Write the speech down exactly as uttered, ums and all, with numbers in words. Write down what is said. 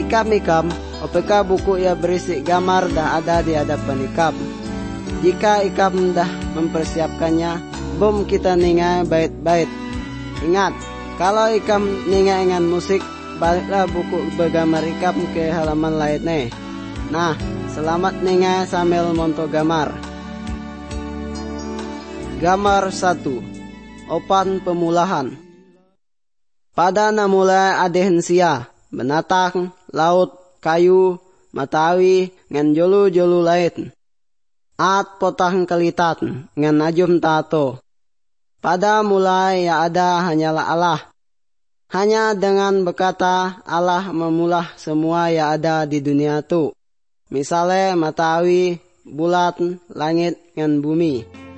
ikam-ikam, apakah buku ia berisi gambar dah ada di hadapan ikam. Jika ikam dah mempersiapkannya, bom kita ningai bait-bait. Ingat, kalau ikam ningai dengan musik, baliklah buku bergambar ikam ke halaman lainnya. Nah, selamat ningai sambil monto gambar. Gambar satu. Opan pemulahan. Pada namula adehensia, benatang, laut, kayu, matawi, ngan jolu-jolu lain. At potang kelitat, ngan najum tato. Pada mulai ya ada hanyalah Allah. Hanya dengan berkata Allah memulah semua yang ada di dunia itu. Misalnya matawi, bulat, langit, ngan bumi.